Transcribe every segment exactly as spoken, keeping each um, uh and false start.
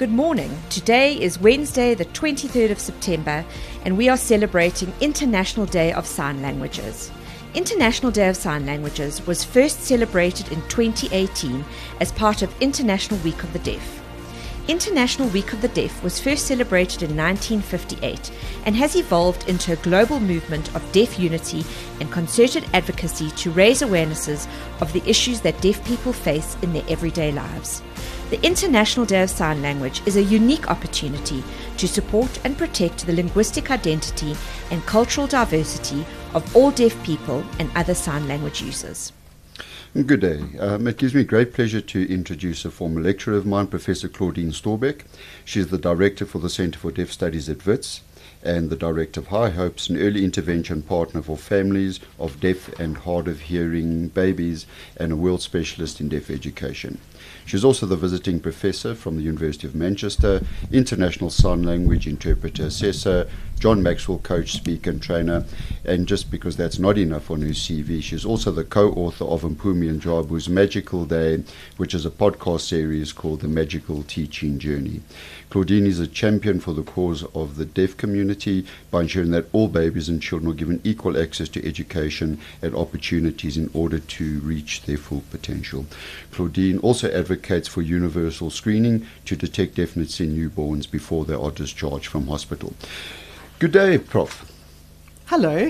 Good morning. Today is Wednesday, the twenty-third of September, and we are celebrating International Day of Sign Languages. International Day of Sign Languages was first celebrated in twenty eighteen as part of International Week of the Deaf. International Week of the Deaf was first celebrated in nineteen fifty-eight and has evolved into a global movement of deaf unity and concerted advocacy to raise awarenesses of the issues that deaf people face in their everyday lives. The International Day of Sign Language is a unique opportunity to support and protect the linguistic identity and cultural diversity of all deaf people and other sign language users. Good day. Um, it gives me great pleasure to introduce a former lecturer of mine, Professor Claudine Storbeck. She is the Director for the Centre for Deaf Studies at Wits and the Director of High Hopes, an early intervention partner for families of deaf and hard of hearing babies, and a world specialist in deaf education. She is also the visiting professor from the University of Manchester, international sign language interpreter, assessor, John Maxwell coach, speaker and trainer, and just because that's not enough on her C V, she's also the co-author of Mpumi Njabu's Magical Day, which is a podcast series called The Magical Teaching Journey. Claudine is a champion for the cause of the deaf community by ensuring that all babies and children are given equal access to education and opportunities in order to reach their full potential. Claudine also advocates for universal screening to detect deafness in newborns before they are discharged from hospital. Good day, Prof. Hello.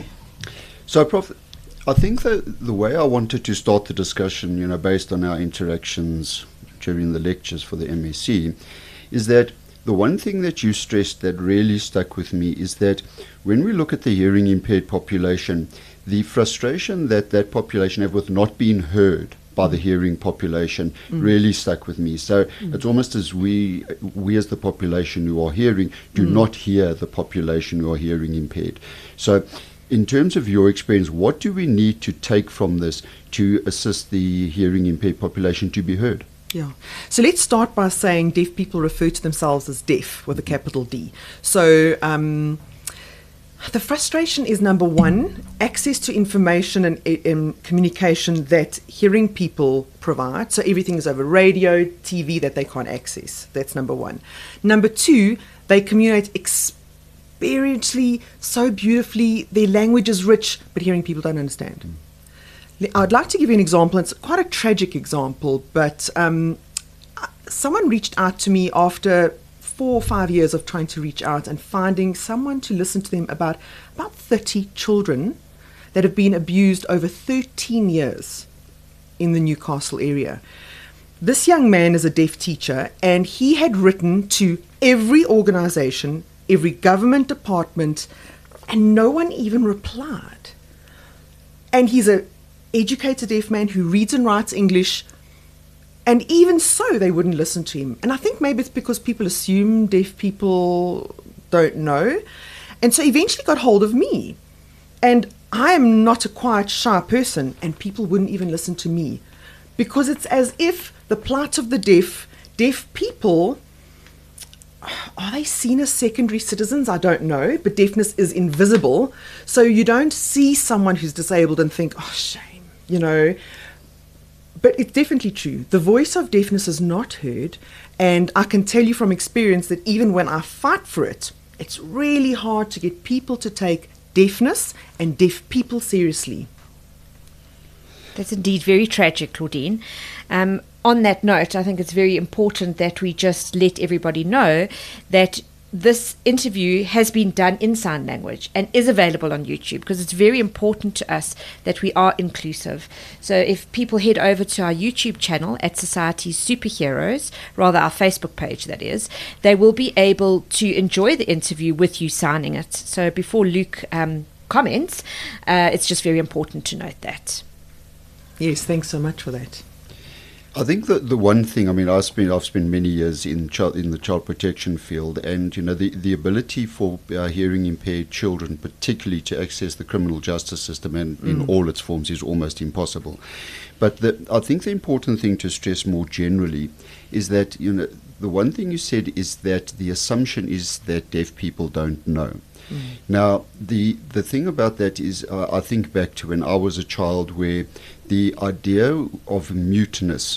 So, Prof, I think that the way I wanted to start the discussion, you know, based on our interactions during the lectures for the M S c, is that the one thing that you stressed that really stuck with me is that when we look at the hearing impaired population, the frustration that that population have with not being heard by the hearing population mm. really stuck with me. So mm. it's almost as we, we as the population who are hearing, do mm. not hear the population who are hearing impaired. So in terms of your experience, what do we need to take from this to assist the hearing impaired population to be heard? Yeah. So let's start by saying deaf people refer to themselves as deaf with a capital D. So um, the frustration is, number one, access to information and um, communication that hearing people provide. So everything is over radio, T V that they can't access. That's number one. Number two, they communicate experientially, so beautifully. Their language is rich, but hearing people don't understand. Mm. I'd like to give you an example. It's quite a tragic example, but um, someone reached out to me after four or five years of trying to reach out and finding someone to listen to them about about thirty children that have been abused over thirteen years in the Newcastle area. This young man is a deaf teacher, and he had written to every organization, every government department, and no one even replied. And he's a educated deaf man who reads and writes English, and even so they wouldn't listen to him. And I think maybe it's because people assume deaf people don't know, and so eventually got hold of me. And I am not a quiet, shy person, and people wouldn't even listen to me, because it's as if the plight of the deaf, deaf people, are they seen as secondary citizens? I don't know, but deafness is invisible, so you don't see someone who's disabled and think, oh, shame. You know, but it's definitely true. The voice of deafness is not heard, and I can tell you from experience that even when I fight for it, it's really hard to get people to take deafness and deaf people seriously. That's indeed very tragic, Claudine. Um, on that note, I think it's very important that we just let everybody know that this interview has been done in sign language and is available on YouTube, because it's very important to us that we are inclusive. So if people head over to our YouTube channel at Society's Superheroes, rather our Facebook page that is, they will be able to enjoy the interview with you signing it. So before Luke um, comments, uh, it's just very important to note that. Yes, thanks so much for that. I think that the one thing, I mean, I've spent, I've spent many years in child, in the child protection field, and, you know, the, the ability for uh, hearing impaired children, particularly to access the criminal justice system and mm. in all its forms, is almost impossible. But the, I think the important thing to stress more generally is that, you know, the one thing you said is that the assumption is that deaf people don't know. Mm. Now, the the thing about that is, uh, I think back to when I was a child, where the idea of muteness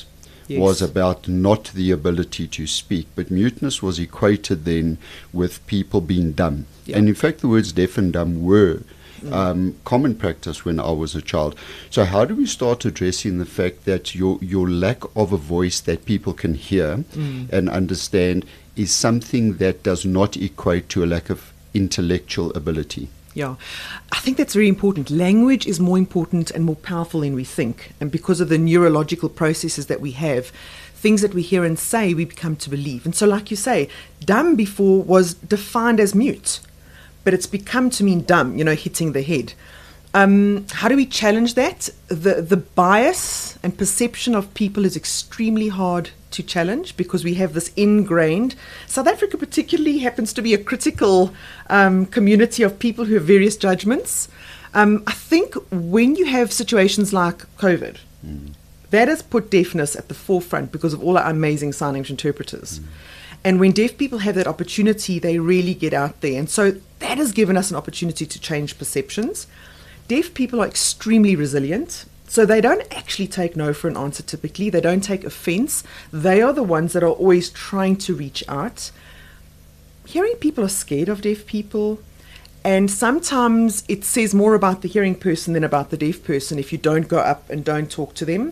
Yes. was about not the ability to speak, but muteness was equated then with people being dumb. Yeah. And in fact, the words deaf and dumb were um, common practice when I was a child. So how do we start addressing the fact that your, your lack of a voice that people can hear Mm. and understand is something that does not equate to a lack of intellectual ability? Yeah, I think that's very important. Language is more important and more powerful than we think. And because of the neurological processes that we have, things that we hear and say, we become to believe. And so, like you say, dumb before was defined as mute, but it's become to mean dumb, you know, hitting the head. Um, how do we challenge that? The, the bias and perception of people is extremely hard to challenge because we have this ingrained. South Africa particularly happens to be a critical um, community of people who have various judgments. Um, I think when you have situations like COVID, mm. that has put deafness at the forefront because of all our amazing sign language interpreters. Mm. And when deaf people have that opportunity, they really get out there. And so that has given us an opportunity to change perceptions. Deaf people are extremely resilient. So they don't actually take no for an answer typically. They don't take offense. They are the ones that are always trying to reach out. Hearing people are scared of deaf people. And sometimes it says more about the hearing person than about the deaf person if you don't go up and don't talk to them.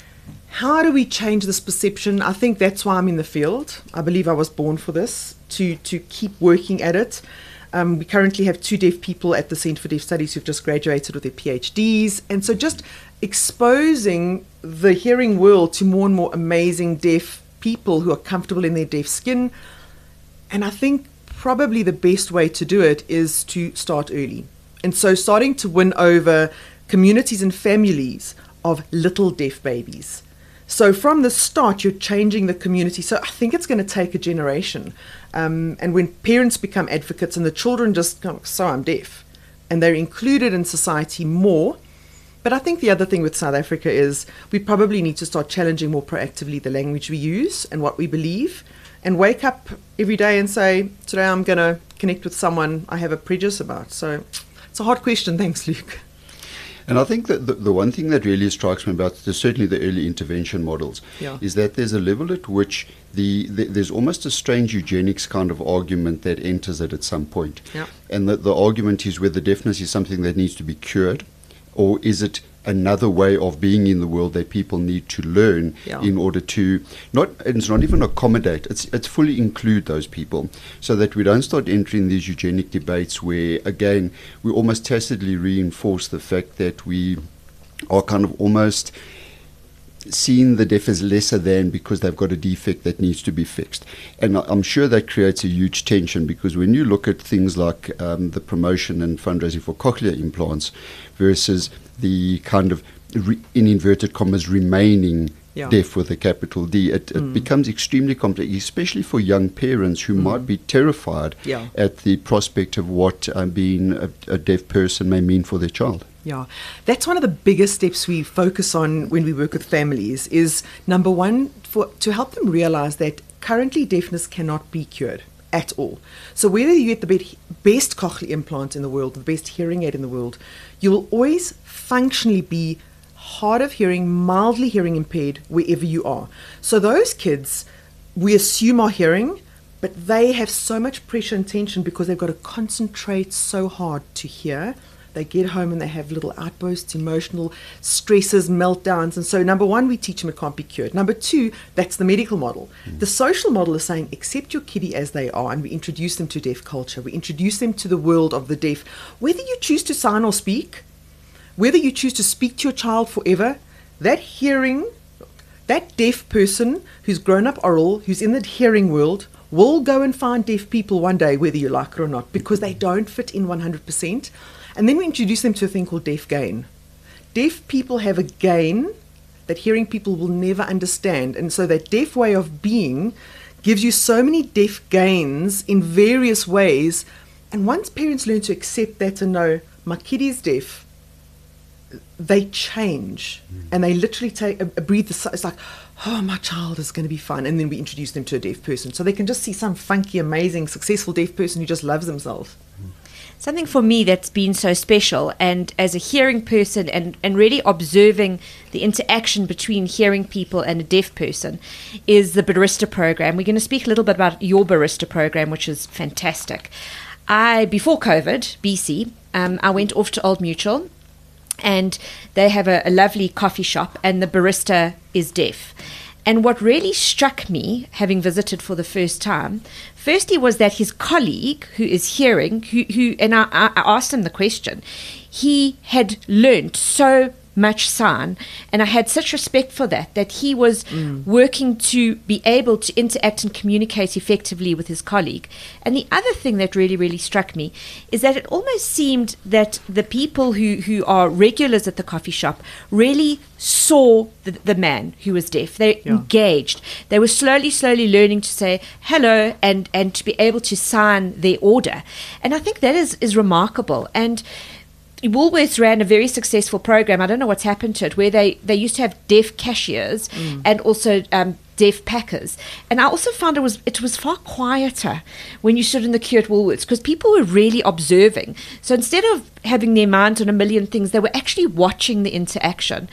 How do we change this perception? I think that's why I'm in the field. I believe I was born for this, to, to keep working at it. Um, we currently have two deaf people at the Centre for Deaf Studies who've just graduated with their PhDs. And so just exposing the hearing world to more and more amazing deaf people who are comfortable in their deaf skin. And I think probably the best way to do it is to start early. And so starting to win over communities and families of little deaf babies. So from the start, you're changing the community. So I think it's going to take a generation. Um, and when parents become advocates and the children just go, so I'm deaf, and they're included in society more. But I think the other thing with South Africa is we probably need to start challenging more proactively the language we use and what we believe, and wake up every day and say, today I'm going to connect with someone I have a prejudice about. So it's a hard question. Thanks, Luke. And I think that the, the one thing that really strikes me about the, certainly the early intervention models yeah. is that there's a level at which the, the there's almost a strange eugenics kind of argument that enters it at some point. Yeah. And the, the argument is whether deafness is something that needs to be cured, or is it another way of being in the world that people need to learn yeah. in order to not it's not even accommodate, it's it's fully include those people, so that we don't start entering these eugenic debates where again we almost tacitly reinforce the fact that we are kind of almost seeing the deaf as lesser than because they've got a defect that needs to be fixed. And I'm sure that creates a huge tension, because when you look at things like um, the promotion and fundraising for cochlear implants versus the kind of, re- in inverted commas, remaining yeah. deaf with a capital D, it, it Mm. becomes extremely complex, especially for young parents who Mm. might be terrified Yeah. at the prospect of what um, being a, a deaf person may mean for their child. Yeah, that's one of the biggest steps we focus on when we work with families is, number one, for to help them realize that currently deafness cannot be cured at all. So whether you get the be- best cochlear implant in the world, the best hearing aid in the world, you will always functionally be hard of hearing, mildly hearing impaired wherever you are. So those kids, we assume are hearing, but they have so much pressure and tension because they've got to concentrate so hard to hear. They get home and they have little outbursts, emotional stresses, meltdowns. And so, number one, we teach them it can't be cured. Number two, that's the medical model. Mm. The social model is saying, accept your kiddie as they are, and we introduce them to deaf culture. We introduce them to the world of the deaf. Whether you choose to sign or speak, whether you choose to speak to your child forever, that hearing, that deaf person who's grown up oral, who's in the hearing world, will go and find deaf people one day, whether you like it or not, because they don't fit in one hundred percent. And then we introduce them to a thing called deaf gain. Deaf people have a gain that hearing people will never understand. And so that deaf way of being gives you so many deaf gains in various ways. And once parents learn to accept that and know, my kid is deaf, they change. Mm. And they literally take a, a breathe. It's like, oh, my child is going to be fine. And then we introduce them to a deaf person. So they can just see some funky, amazing, successful deaf person who just loves themselves. something for me that's been so special, and as a hearing person and, and really observing the interaction between hearing people and a deaf person, is the barista program. We're going to speak a little bit about your barista program, which is fantastic. I, before COVID, B C, um, I went off to Old Mutual, and they have a, a lovely coffee shop, and the barista is deaf. And what really struck me, having visited for the first time, firstly was that his colleague, who is hearing, who, who and I, I asked him the question, he had learned so much sign, and I had such respect for that, that he was mm. working to be able to interact and communicate effectively with his colleague. And the other thing that really, really struck me is that it almost seemed that the people who, who are regulars at the coffee shop really saw the, the man who was deaf. They yeah. engaged. They were slowly, slowly learning to say hello and, and to be able to sign their order. And I think that is, is remarkable. And Woolworths ran a very successful program. I don't know what's happened to it, where they, they used to have deaf cashiers mm. and also um, deaf packers. And I also found it was it was far quieter when you stood in the queue at Woolworths, because people were really observing. So instead of having their minds on a million things, they were actually watching the interaction.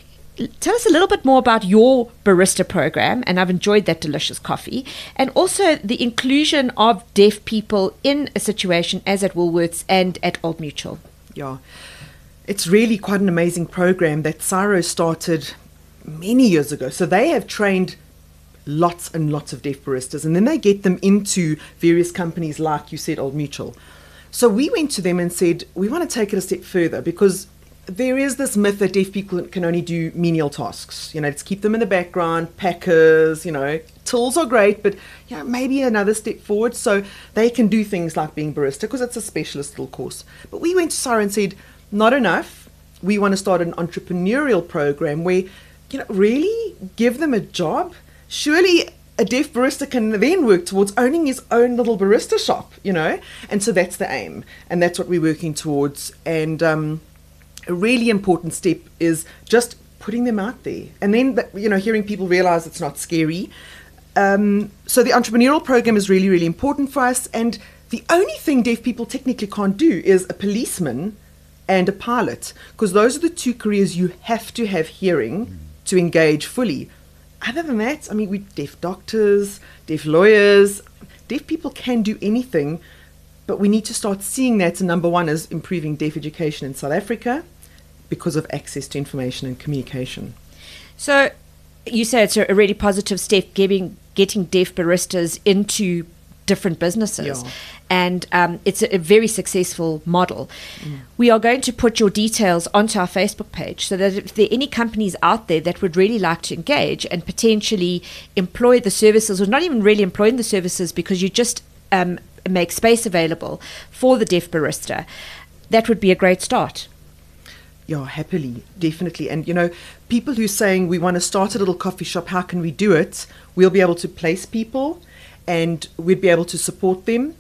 Tell us a little bit more about your barista program, and I've enjoyed that delicious coffee, and also the inclusion of deaf people in a situation as at Woolworths and at Old Mutual. Yeah, it's really quite an amazing program that Ciro started many years ago. So they have trained lots and lots of deaf baristas, and then they get them into various companies like you said, Old Mutual. So we went to them and said, we want to take it a step further, because there is this myth that deaf people can only do menial tasks. You know, let's keep them in the background, packers, you know, tools are great, but you know, maybe another step forward so they can do things like being barista, because it's a specialist little course. But we went to Ciro and said, not enough. We want to start an entrepreneurial program where, you know, really give them a job. Surely a deaf barista can then work towards owning his own little barista shop, you know. And so that's the aim, and that's what we're working towards. And um, a really important step is just putting them out there, and then, you know, hearing people realize it's not scary. Um, so the entrepreneurial program is really, really important for us. And the only thing deaf people technically can't do is a policeman and a pilot, because those are the two careers you have to have hearing mm. to engage fully. Other than that, I mean, we're deaf doctors, deaf lawyers. Deaf people can do anything, but we need to start seeing that. And number one is improving deaf education in South Africa because of access to information and communication. So you say it's a really positive step, getting getting deaf baristas into different businesses. Yeah. And um, it's a, a very successful model. Mm. We are going to put your details onto our Facebook page, so that if there are any companies out there that would really like to engage and potentially employ the services, or not even really employing the services because you just um, make space available for the deaf barista, that would be a great start. Yeah, happily, definitely. And, you know, people who are saying we want to start a little coffee shop, how can we do it? We'll be able to place people and we'd be able to support them.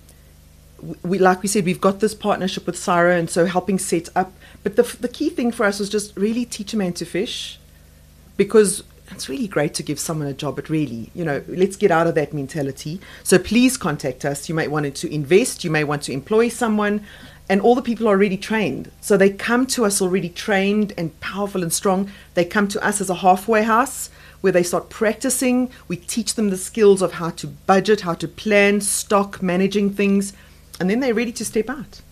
We, like we said, we've got this partnership with Ciro, and so helping set up. But the, the key thing for us was just really teach a man to fish, because it's really great to give someone a job, but really, you know, let's get out of that mentality. So please contact us. You might want to invest, you may want to employ someone. And all the people are already trained. So they come to us already trained and powerful and strong. They come to us as a halfway house where they start practicing. We teach them the skills of how to budget, how to plan, stock, managing things. And then they're ready to step out.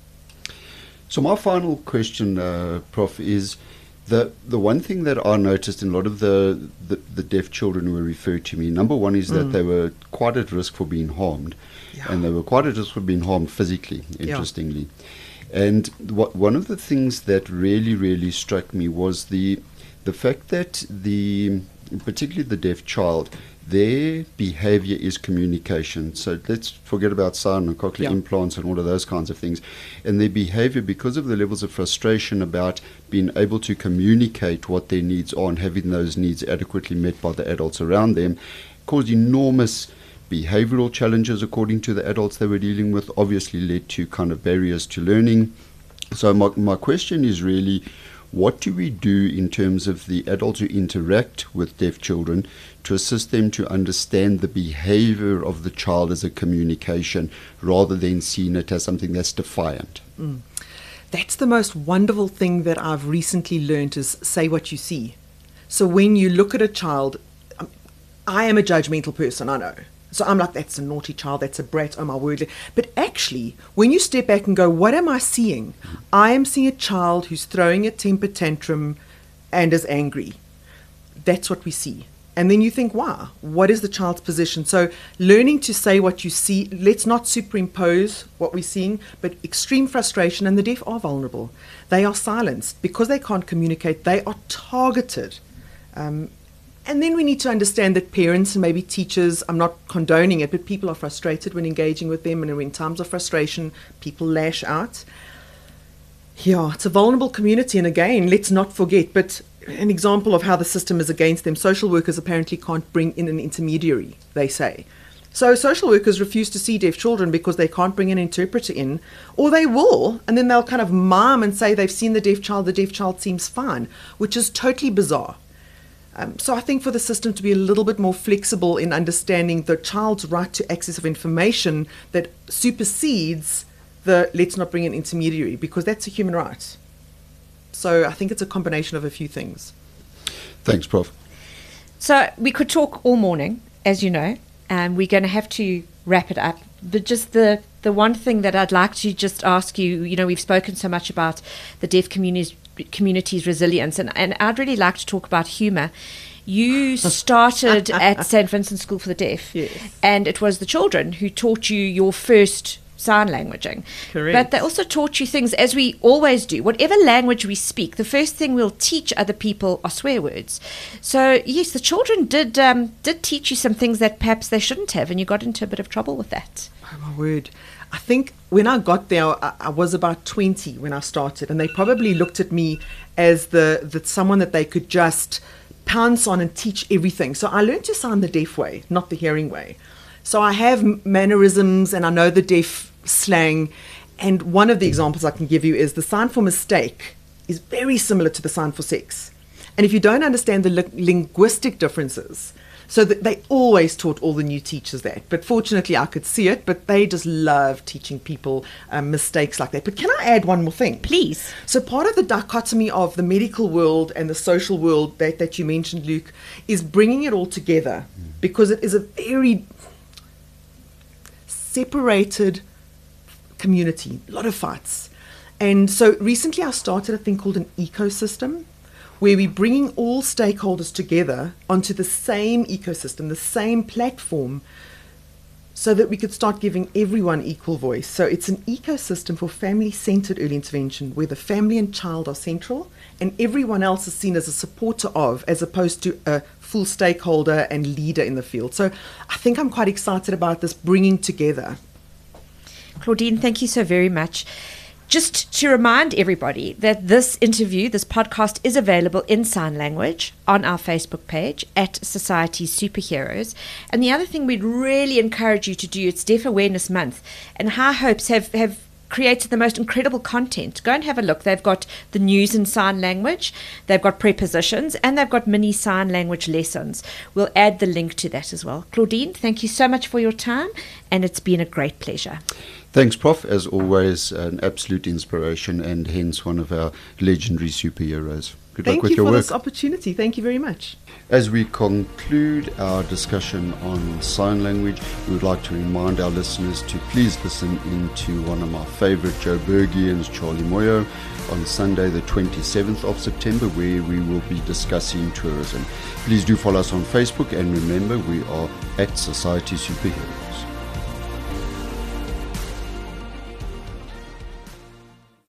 So my final question, uh, Prof, is the the one thing that I noticed in a lot of the, the, the deaf children who were referred to me, number one is that mm. they were quite at risk for being harmed. Yeah. And they were quite at risk for being harmed physically, interestingly. Yeah. And what, one of the things that really, really struck me was the the fact that the, particularly the deaf child, their behavior is communication. So let's forget about sign and cochlear yeah. implants and all of those kinds of things. And their behavior, because of the levels of frustration about being able to communicate what their needs are and having those needs adequately met by the adults around them, caused enormous behavioral challenges according to the adults they were dealing with, obviously led to kind of barriers to learning. So my, my question is really, What do we do in terms of the adults who interact with deaf children to assist them to understand the behavior of the child as a communication rather than seeing it as something that's defiant? Mm. That's the most wonderful thing that I've recently learned is say what you see. So when you look at a child, I am a judgmental person, I know. So I'm like, that's a naughty child, that's a brat, oh my word. But actually, when you step back and go, what am I seeing? I am seeing a child who's throwing a temper tantrum and is angry. That's what we see. And then you think, wow, what is the child's position? So learning to say what you see, let's not superimpose what we're seeing, but extreme frustration, and the deaf are vulnerable. They are silenced. Because they can't communicate, they are targeted. Um, and then we need to understand that parents and maybe teachers, I'm not condoning it, but people are frustrated when engaging with them, and in times of frustration, people lash out. Yeah, it's a vulnerable community, and again, let's not forget, but an example of how the system is against them, social workers apparently can't bring in an intermediary, they say. So social workers refuse to see deaf children because they can't bring an interpreter in, or they will, and then they'll kind of mime and say they've seen the deaf child, the deaf child seems fine, which is totally bizarre. Um, so I think for the system to be a little bit more flexible in understanding the child's right to access of information that supersedes the let's not bring an intermediary, because that's a human right. So I think it's a combination of a few things. Thanks, Professor So we could talk all morning, as you know, and we're going to have to wrap it up. But just the, the one thing that I'd like to just ask you, you know, we've spoken so much about the deaf community's, community's resilience, and, and I'd really like to talk about humour. You started at Saint Vincent School for the Deaf, yes. and it was the children who taught you your first sign languaging. Correct. But they also taught you things, as we always do. Whatever language we speak, the first thing we'll teach other people are swear words. So yes, the children did um, did teach you some things that perhaps they shouldn't have, and you got into a bit of trouble with that. Oh my word. I think when I got there, I, I was about twenty when I started, and they probably looked at me as the, the someone that they could just pounce on and teach everything. So I learned to sign the deaf way, not the hearing way. So I have mannerisms and I know the deaf slang. And one of the examples I can give you is the sign for mistake is very similar to the sign for sex. And if you don't understand the li- linguistic differences, so that they always taught all the new teachers that. But fortunately, I could see it, but they just love teaching people um, mistakes like that. But can I add one more thing? Please. So part of the dichotomy of the medical world and the social world that, that you mentioned, Luke, is bringing it all together, because it is a very separated community, a lot of fights. And so recently I started a thing called an ecosystem, where we're bringing all stakeholders together onto the same ecosystem, the same platform, so that we could start giving everyone equal voice. So it's an ecosystem for family-centered early intervention, where the family and child are central, and everyone else is seen as a supporter of, as opposed to a full stakeholder and leader in the field. So I think I'm quite excited about this bringing together. Claudine, thank you so very much. Just to remind everybody that this interview, this podcast, is available in sign language on our Facebook page at Society Superheroes. And the other thing we'd really encourage you to do, it's Deaf Awareness Month, and High Hopes have, have created the most incredible content. Go and have a look. They've got the news in sign language, they've got prepositions, and they've got mini sign language lessons. We'll add the link to that as well. Claudine, thank you so much for your time, and it's been a great pleasure. Thanks, Prof As always, an absolute inspiration and hence one of our legendary superheroes. Good Thank luck with you your for work. this opportunity. Thank you very much. As we conclude our discussion on sign language, we would like to remind our listeners to please listen into one of my favorite Joburgians, Charlie Moyo, on Sunday the twenty-seventh of September, where we will be discussing tourism. Please do follow us on Facebook, and remember, we are at Society Superheroes.